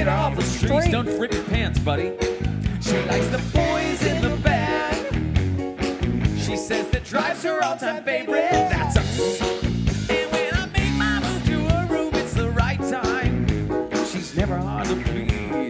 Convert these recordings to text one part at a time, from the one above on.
get off the streets. Don't rip your pants, buddy. She likes the boys in the band. She says that drives her all-time favorite. That's us. And when I make my move to her room, it's the right time. She's never hard to please.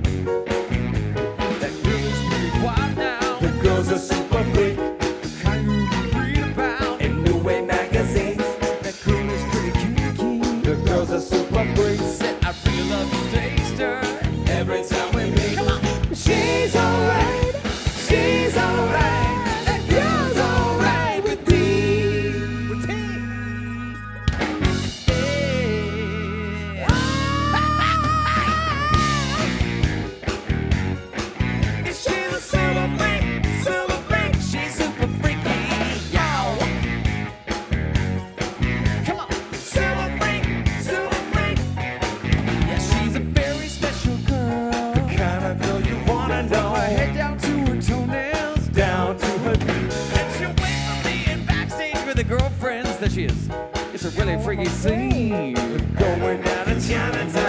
That girl is pretty quiet now. The girl's a super freak. Kind you read about In New Way magazine. that girl is pretty kinky. The girl's a super freak. Said I really love to taste her. Every time we meet. Come on. She's alright. She's alright. And you're alright with me. With tea. She's a silver freak, silver freak. She's super freaky. Yow. Come on. Silver freak, silver freak. Yeah, she's a very special girl. The kind of girl you wanna know. My head down to her toenails. Down to her knees. And she'll wait for me in backstage with her girlfriends. There she is. It's a really freaky scene. Going down to Chinatown.